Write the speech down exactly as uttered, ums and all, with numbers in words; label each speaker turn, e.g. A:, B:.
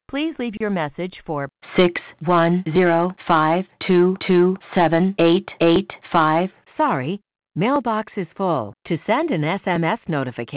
A: Please leave your message for six one zero five two two seven eight eight five. Sorry, mailbox is full. To send an S M S notification,